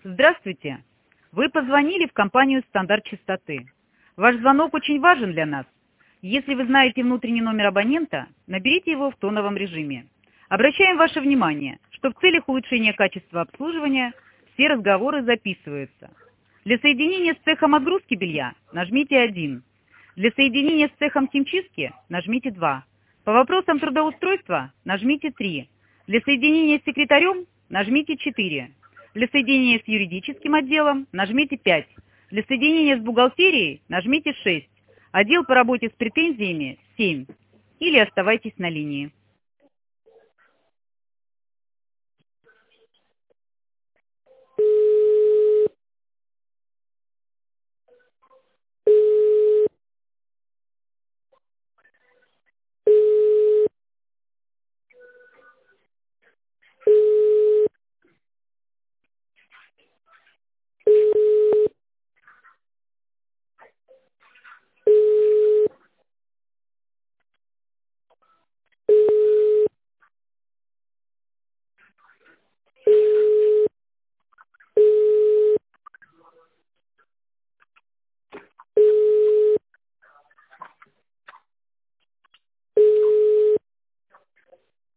Здравствуйте! Вы позвонили в компанию «Стандарт частоты». Ваш звонок очень важен для нас. Если вы знаете внутренний номер абонента, наберите его в тоновом режиме. Обращаем ваше внимание, что в целях улучшения качества обслуживания все разговоры записываются. Для соединения с цехом отгрузки белья нажмите 1. Для соединения с цехом химчистки нажмите 2. По вопросам трудоустройства нажмите 3. Для соединения с секретарем нажмите 4. Для соединения с юридическим отделом нажмите 5. Для соединения с бухгалтерией нажмите 6. Отдел по работе с претензиями 7. Или оставайтесь на линии.